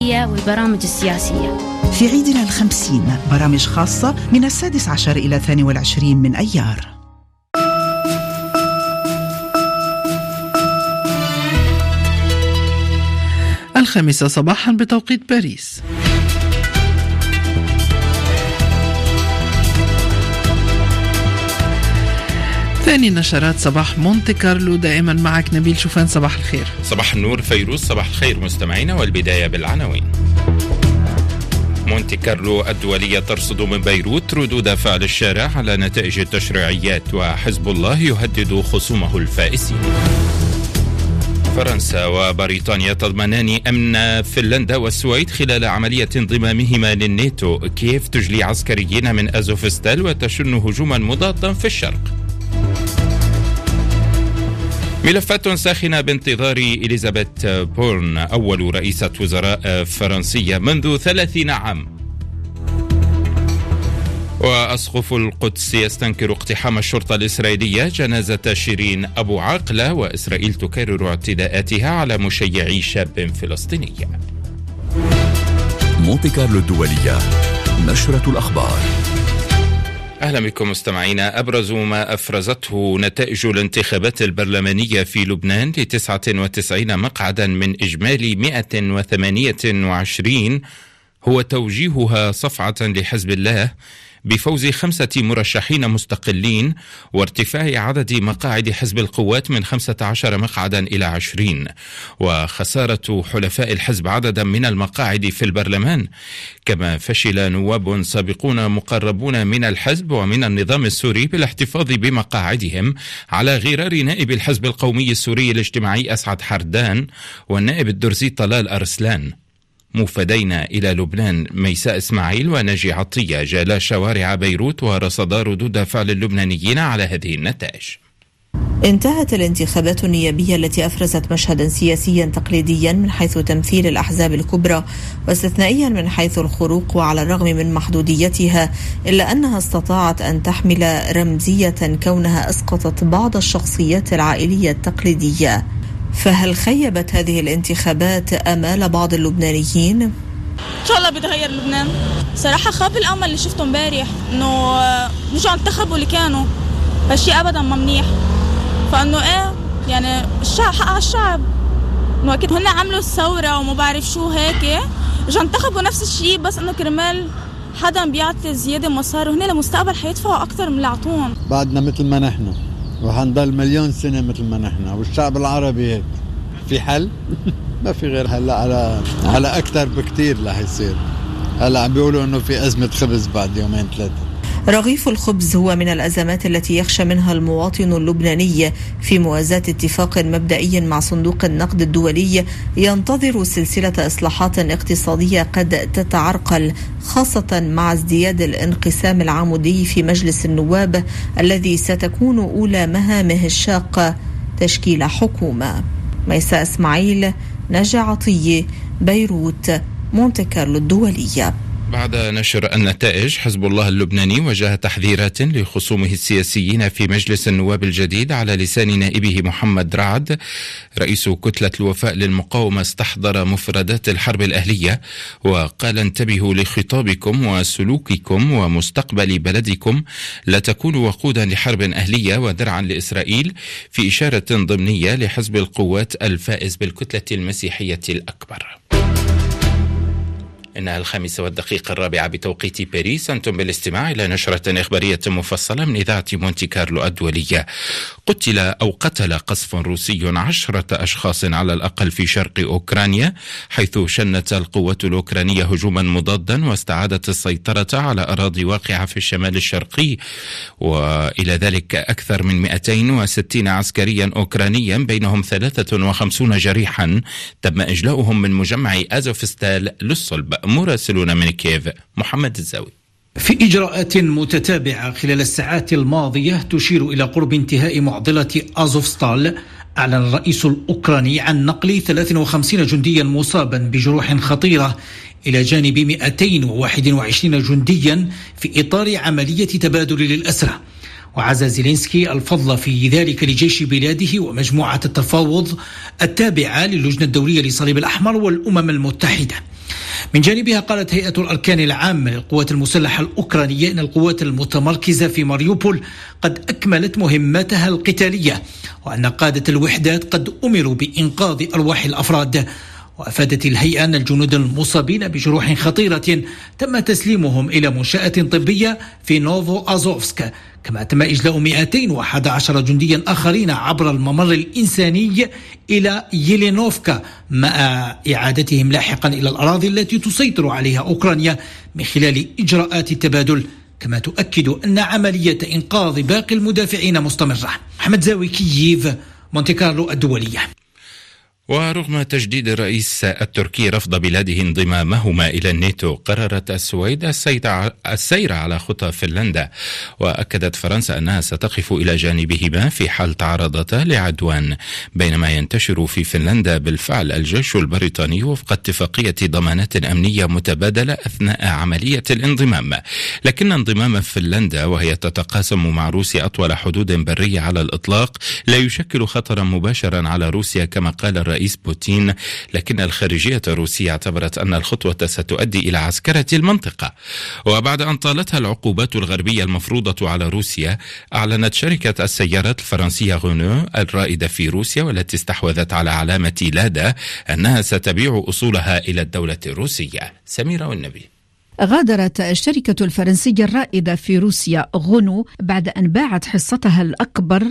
والبرامج السياسية. في عيدنا 50 برامج خاصة من 16 إلى 22 من أيار. الخامسة صباحا بتوقيت باريس. ثاني نشرات صباح مونتي كارلو، دائما معك نبيل شوفان. صباح الخير. صباح النور فيروز. صباح الخير مستمعينا، والبداية بالعناوين. مونتي كارلو الدولية ترصد من بيروت ردود فعل الشارع على نتائج التشريعيات، وحزب الله يهدد خصومه الفائزين. فرنسا وبريطانيا تضمنان أمن فنلندا والسويد خلال عملية انضمامهما للناتو. كييف تجلي عسكريين من أزوفستال وتشن هجوما مضادا في الشرق. ملفات ساخنة بانتظار إليزابيث بورن، أول رئيسة وزراء فرنسية منذ 30 عام. وأسقف القدس يستنكر اقتحام الشرطة الإسرائيلية جنازة شيرين أبو عاقلة، وإسرائيل تكرر اعتداءاتها على مشيعي شاب فلسطيني. مونتي كارلو الدولية، نشرة الأخبار. أهلا بكم مستمعينا. أبرز ما أفرزته نتائج الانتخابات البرلمانية في لبنان ل99 مقعدا من إجمالي 128 هو توجيهها صفعة لحزب الله بفوز 5 مرشحين مستقلين، وارتفاع عدد مقاعد حزب القوات من 15 مقعدا إلى 20، وخسارة حلفاء الحزب عددا من المقاعد في البرلمان. كما فشل نواب سابقون مقربون من الحزب ومن النظام السوري بالاحتفاظ بمقاعدهم، على غرار نائب الحزب القومي السوري الاجتماعي أسعد حردان والنائب الدرزي طلال أرسلان. موفدين إلى لبنان ميساء إسماعيل وناجي عطية جالا شوارع بيروت ورصدا ردود فعل اللبنانيين على هذه النتائج. انتهت الانتخابات النيابية التي أفرزت مشهدا سياسيا تقليديا من حيث تمثيل الأحزاب الكبرى، واستثنائيا من حيث الخروق، وعلى الرغم من محدوديتها إلا أنها استطاعت أن تحمل رمزية كونها أسقطت بعض الشخصيات العائلية التقليدية. فهل خيبت هذه الانتخابات آمال بعض اللبنانيين؟ إن شاء الله بيتغير لبنان. صراحة خاب الأمل اللي شفته امبارح إنه رجعوا انتخبوا اللي كانوا، هالشيء أبدا ما منيح. فإنه يعني الشعب حق الشعب، إنه أكيد هن عملوا الثورة وما بعرف شو هيك، رجعوا انتخبوا نفس الشيء، بس إنه كرمال حدا بيعطي زيادة مصاري، وهن لمستقبل حيدفعوا أكتر من اللي عطوهم. بعدنا مثل ما نحن وحنضل مليون سنة مثل ما نحن، والشعب العربي هيك. في حل؟ ما في غير هلا على أكتر بكتير رح يصير. هلا عم بيقولوا إنه في أزمة خبز بعد 2-3. رغيف الخبز هو من الأزمات التي يخشى منها المواطن اللبناني في موازاة اتفاق مبدئي مع صندوق النقد الدولي ينتظر سلسلة إصلاحات اقتصادية قد تتعرقل، خاصة مع ازدياد الانقسام العمودي في مجلس النواب الذي ستكون أولى مهامه الشاقة تشكيل حكومة. ميساء إسماعيل، نجا عطية، بيروت، مونتي كارلو الدولية. بعد نشر النتائج، حزب الله اللبناني وجه تحذيرات لخصومه السياسيين في مجلس النواب الجديد على لسان نائبه محمد رعد. رئيس كتلة الوفاء للمقاومة استحضر مفردات الحرب الأهلية وقال: انتبهوا لخطابكم وسلوككم ومستقبل بلدكم، لا تكونوا وقودا لحرب أهلية ودرعا لإسرائيل، في إشارة ضمنية لحزب القوات الفائز بالكتلة المسيحية الأكبر. إنها 5:04 بتوقيت باريس. أنتم بالاستماع إلى نشرة إخبارية مفصلة من إذاعة مونتي كارلو الدولية. قتل قصف روسي 10 أشخاص على الأقل في شرق أوكرانيا، حيث شنت القوات الأوكرانية هجوما مضادا واستعادت السيطرة على أراضي واقعة في الشمال الشرقي. وإلى ذلك أكثر من 260 عسكريا أوكرانيا بينهم 53 جريحا تم إجلاؤهم من مجمع أزوفستال للصلب. مراسلون من كييف محمد الزاوي. في إجراءات متتابعة خلال الساعات الماضية تشير إلى قرب انتهاء معضلة أزوفستال، أعلن الرئيس الأوكراني عن نقل 53 جنديا مصابا بجروح خطيرة إلى جانب 221 جنديا في إطار عملية تبادل للأسرى. وعزى زيلينسكي الفضل في ذلك لجيش بلاده ومجموعة التفاوض التابعة للجنة الدولية للصليب الأحمر والأمم المتحدة. من جانبها قالت هيئة الأركان العامة للقوات المسلحة الأوكرانية إن القوات المتمركزة في ماريوبول قد أكملت مهمتها القتالية، وأن قادة الوحدات قد أمروا بإنقاذ أرواح الأفراد. وأفادت الهيئة أن الجنود المصابين بجروح خطيرة تم تسليمهم إلى منشأة طبية في نوفو أزوفسك، كما تم إجلاء 211 جنديا آخرين عبر الممر الإنساني إلى يلينوفكا، مع إعادتهم لاحقا إلى الأراضي التي تسيطر عليها أوكرانيا من خلال إجراءات التبادل. كما تؤكد أن عملية إنقاذ باقي المدافعين مستمرة. محمد زاوي، كييف، مونتي كارلو الدولية. ورغم تجديد الرئيس التركي رفض بلاده انضمامهما إلى الناتو، قررت السويد السير على خطى فنلندا، وأكدت فرنسا أنها ستقف إلى جانبهما في حال تعرضتا لعدوان، بينما ينتشر في فنلندا بالفعل الجيش البريطاني وفق اتفاقية ضمانات أمنية متبادلة أثناء عملية الانضمام. لكن انضمام فنلندا، وهي تتقاسم مع روسيا أطول حدود برية على الإطلاق، لا يشكل خطرا مباشرا على روسيا كما قال الرئيس بوتين، لكن الخارجية الروسية اعتبرت أن الخطوة ستؤدي إلى عسكرة المنطقة. وبعد أن طالتها العقوبات الغربية المفروضة على روسيا، أعلنت شركة السيارات الفرنسية غونو الرائدة في روسيا والتي استحوذت على علامة لادا أنها ستبيع أصولها إلى الدولة الروسية. سميرة والنبي. غادرت الشركة الفرنسية الرائدة في روسيا غونو بعد أن باعت حصتها الأكبر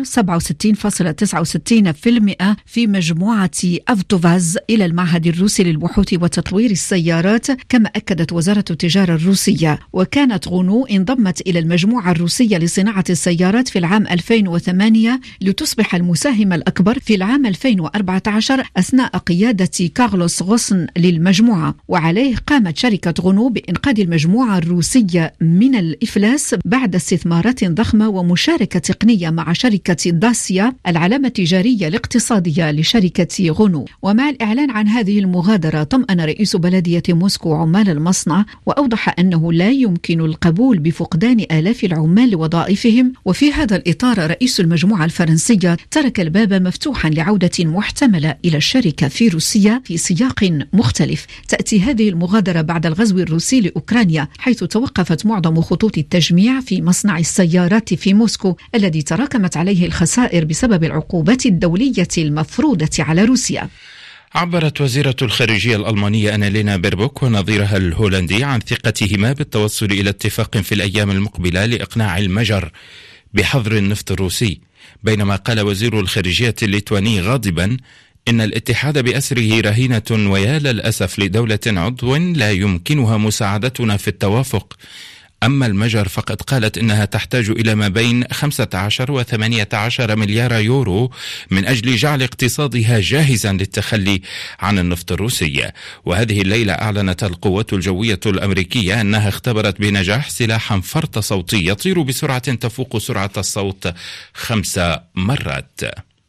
67.69% في مجموعة أفتوفاز إلى المعهد الروسي للبحوث وتطوير السيارات، كما أكدت وزارة التجارة الروسية. وكانت غونو انضمت إلى المجموعة الروسية لصناعة السيارات في العام 2008 لتصبح المساهم الأكبر في العام 2014 أثناء قيادة كارلوس غوسن للمجموعة. وعليه قامت شركة غونو بإنقاذ المجموعة الروسية من الإفلاس بعد استثمارات ضخمة ومشاركة تقنية مع شركة داسيا، العلامة التجارية الاقتصادية لشركة غونو. ومع الإعلان عن هذه المغادرة، طمأن رئيس بلدية موسكو عمال المصنع، وأوضح أنه لا يمكن القبول بفقدان آلاف العمال لوظائفهم. وفي هذا الإطار، رئيس المجموعة الفرنسية ترك الباب مفتوحا لعودة محتملة إلى الشركة في روسيا في سياق مختلف. تأتي هذه المغادرة بعد الغزو الروسي لأوكرانيا، حيث توقفت معظم خطوط التجميع في مصنع السيارات في موسكو الذي تراكمت عليه الخسائر بسبب العقوبات الدولية المفروضة على روسيا. عبرت وزيرة الخارجية الألمانية أنالينا بيربوك ونظيرها الهولندي عن ثقتهما بالتوصل إلى اتفاق في الأيام المقبلة لإقناع المجر بحظر النفط الروسي، بينما قال وزير الخارجية الليتواني غاضبا إن الاتحاد بأسره رهينة، ويا للأسف لدولة عضو لا يمكنها مساعدتنا في التوافق. أما المجر فقد قالت إنها تحتاج إلى ما بين 15 و 18 مليار يورو من أجل جعل اقتصادها جاهزا للتخلي عن النفط الروسي. وهذه الليلة أعلنت القوات الجوية الأمريكية أنها اختبرت بنجاح سلاحا فرط صوتي يطير بسرعة تفوق سرعة الصوت 5 مرات.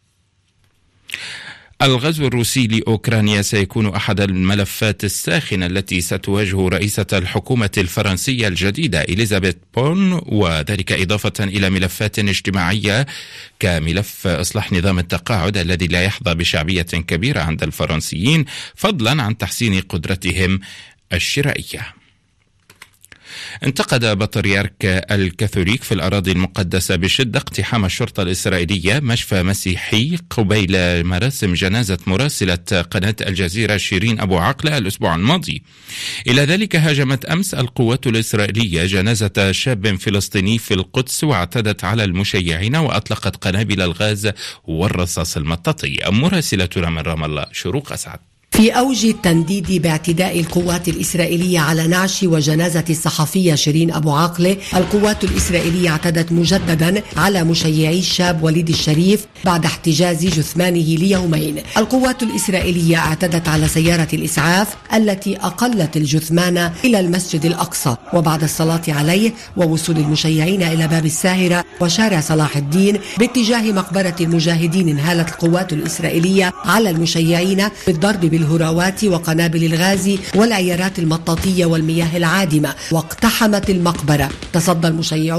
الغزو الروسي لأوكرانيا سيكون أحد الملفات الساخنة التي ستواجه رئيسة الحكومة الفرنسية الجديدة إليزابيث بورن، وذلك إضافة إلى ملفات اجتماعية كملف إصلاح نظام التقاعد الذي لا يحظى بشعبية كبيرة عند الفرنسيين، فضلا عن تحسين قدرتهم الشرائية. انتقد بطريرك الكاثوليك في الأراضي المقدسة بشدة اقتحام الشرطة الإسرائيلية مشفى مسيحي قبيل مراسم جنازة مراسلة قناة الجزيرة شيرين أبو عقلة الأسبوع الماضي. إلى ذلك هاجمت أمس القوات الإسرائيلية جنازة شاب فلسطيني في القدس، واعتدت على المشيعين وأطلقت قنابل الغاز والرصاص المطاطي. مراسلتنا من رام الله شروق أسعد. في أوج التنديد باعتداء القوات الإسرائيلية على نعش وجنازة الصحفية شيرين أبو عاقلة، القوات الإسرائيلية اعتدت مجددا على مشيعي الشاب وليد الشريف بعد احتجاز جثمانه ليومين. القوات الإسرائيلية اعتدت على سيارة الإسعاف التي أقلت الجثمان إلى المسجد الأقصى، وبعد الصلاة عليه ووصول المشيعين إلى باب الساهرة وشارع صلاح الدين باتجاه مقبرة المجاهدين، انهالت القوات الإسرائيلية على المشيعين بالضرب بالهراوات وقنابل الغاز والعيارات المطاطية والمياه العادمة، واقتحمت المقبرة. تصدى المشيعون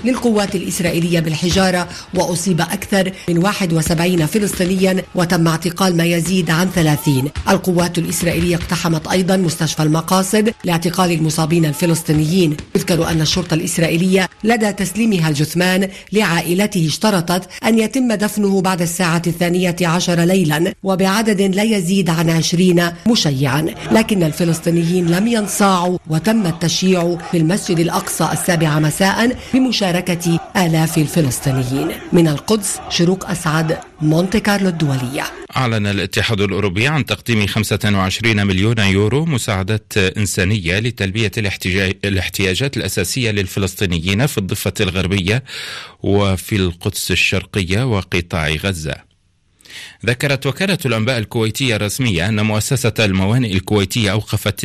للقوات الإسرائيلية بالحجارة، وأصيب أكثر من 71 فلسطينيا وتم اعتقال ما يزيد عن 30. القوات الإسرائيلية اقتحمت أيضا مستشفى المقاصد لاعتقال المصابين الفلسطينيين. يذكر أن الشرطة الإسرائيلية لدى تسليمها الجثمان لعائلته اشترطت أن يتم دفنه بعد الساعة 12 ليلا وبعدد لا يزيد عن 20 مشيعا، لكن الفلسطينيين لم ينصاعوا وتم التشييع في المسجد الأقصى 7 مساء بمشاركة آلاف الفلسطينيين. من القدس شروق أسعد، مونتي كارلو الدولية. أعلن الاتحاد الأوروبي عن تقديم 25 مليون يورو مساعدات إنسانية لتلبية الاحتياجات الأساسية للفلسطينيين في الضفة الغربية وفي القدس الشرقية وقطاع غزة. ذكرت وكالة الأنباء الكويتية الرسمية أن مؤسسة الموانئ الكويتية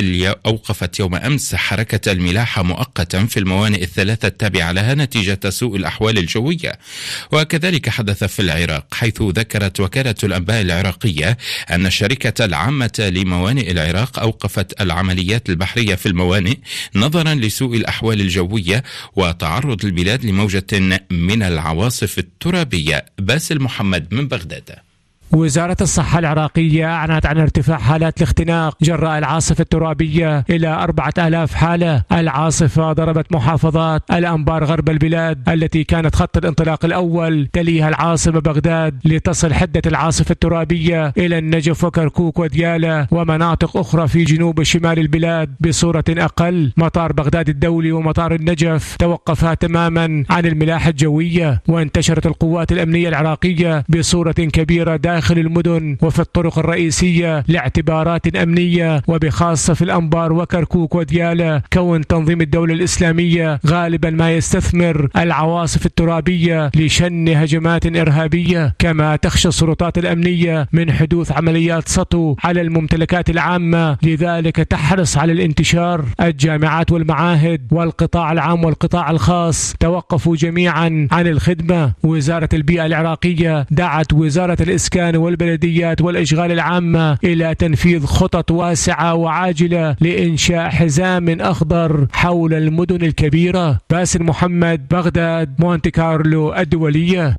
أوقفت يوم أمس حركة الملاحة مؤقتا في الموانئ الثلاثة التابعة لها نتيجة سوء الأحوال الجوية. وكذلك حدث في العراق، حيث ذكرت وكالة الأنباء العراقية أن الشركة العامة لموانئ العراق أوقفت العمليات البحرية في الموانئ نظرا لسوء الأحوال الجوية وتعرض البلاد لموجة من العواصف الترابية. باسل محمد من بغداد. وزارة الصحة العراقية أعلنت عن ارتفاع حالات الاختناق جراء العاصفة الترابية إلى 4000 حالة. العاصفة ضربت محافظات الأنبار غرب البلاد التي كانت خط الانطلاق الأول، تليها العاصمة بغداد، لتصل حدة العاصفة الترابية إلى النجف وكركوك وديالى ومناطق أخرى في جنوب شمال البلاد بصورة أقل. مطار بغداد الدولي ومطار النجف توقفا تماما عن الملاحة الجوية. وانتشرت القوات الأمنية العراقية بصورة كبيرة داخل المدن وفي الطرق الرئيسية لاعتبارات أمنية، وبخاصة في الأنبار وكركوك وديالى، كون تنظيم الدولة الإسلامية غالبا ما يستثمر العواصف الترابية لشن هجمات إرهابية. كما تخشى السلطات الأمنية من حدوث عمليات سطو على الممتلكات العامة، لذلك تحرص على الانتشار. الجامعات والمعاهد والقطاع العام والقطاع الخاص توقفوا جميعا عن الخدمة. وزارة البيئة العراقية دعت وزارة الإسكان والبلديات والإشغال العامة إلى تنفيذ خطط واسعة وعاجلة لإنشاء حزام أخضر حول المدن الكبيرة. باسل محمد، بغداد، مونتي كارلو الدولية.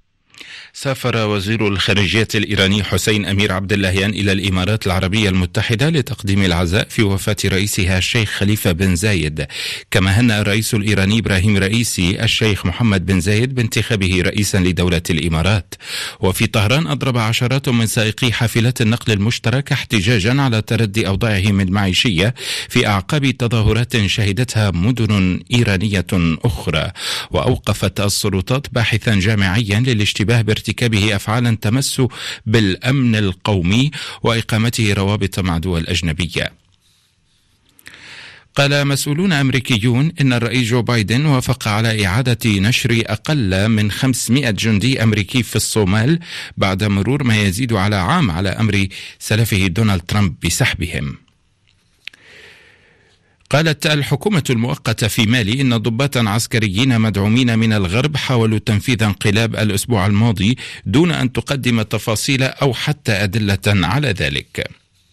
سافر وزير الخارجية الإيراني حسين أمير عبد اللهيان إلى الإمارات العربية المتحدة لتقديم العزاء في وفاة رئيسها الشيخ خليفة بن زايد. كما هنأ الرئيس الإيراني إبراهيم رئيسي الشيخ محمد بن زايد بانتخابه رئيسا لدولة الإمارات. وفي طهران أضرب عشرات من سائقي حافلات النقل المشترك احتجاجا على تردي أوضاعهم المعيشية في أعقاب تظاهرات شهدتها مدن إيرانية أخرى. وأوقفت السلطات باحثا جامعيا للاشتباه بارتكابه أفعالا تمس بالأمن القومي وإقامته روابط مع دول أجنبية. قال مسؤولون أمريكيون إن الرئيس جو بايدن وافق على إعادة نشر أقل من 500 جندي أمريكي في الصومال بعد مرور ما يزيد على عام على أمر سلفه دونالد ترامب بسحبهم. قالت الحكومة المؤقتة في مالي إن ضباطا عسكريين مدعومين من الغرب حاولوا تنفيذ انقلاب الأسبوع الماضي دون أن تقدم تفاصيل أو حتى أدلة على ذلك.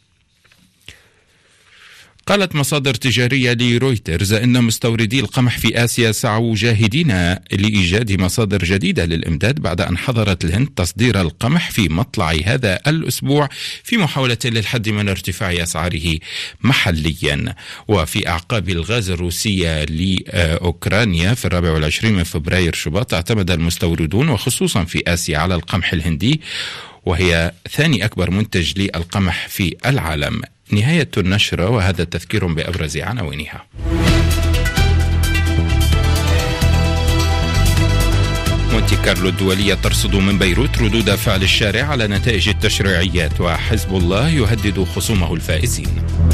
قالت مصادر تجارية لرويترز إن مستوردي القمح في آسيا سعوا جاهدين لإيجاد مصادر جديدة للإمداد بعد أن حظرت الهند تصدير القمح في مطلع هذا الأسبوع في محاولة للحد من ارتفاع أسعاره محليا. وفي أعقاب الغاز الروسية لأوكرانيا في 24 من فبراير شباط اعتمد المستوردون وخصوصا في آسيا على القمح الهندي، وهي ثاني أكبر منتج للقمح في العالم. نهاية النشرة، وهذا تذكير بأبرز عناوينها. مونتي كارلو الدولية ترصد من بيروت ردود فعل الشارع على نتائج التشريعيات، وحزب الله يهدد خصومه الفائزين.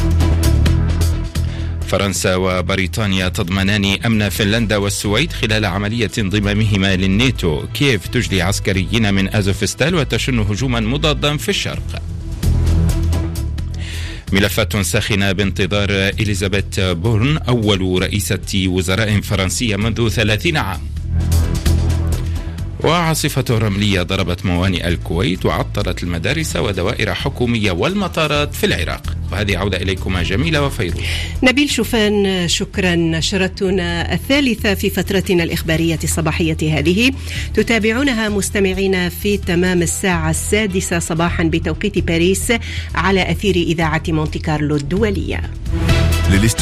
فرنسا وبريطانيا تضمنان أمن فنلندا والسويد خلال عملية انضمامهما للناتو. كييف تجلي عسكريين من أزوفستال وتشن هجوما مضادا في الشرق. ملفات ساخنة بانتظار إليزابيث بورن أول رئيسة وزراء فرنسية منذ 30 عام. وعاصفة رملية ضربت موانئ الكويت وعطلت المدارس ودوائر حكومية والمطارات في العراق. وهذه عودة إليكما جميلة وفيروز. نبيل شوفان، شكرا. نشرتنا الثالثة في فترتنا الإخبارية الصباحية هذه تتابعونها مستمعين في تمام الساعة 6 صباحا بتوقيت باريس على أثير إذاعة مونتي كارلو الدولية.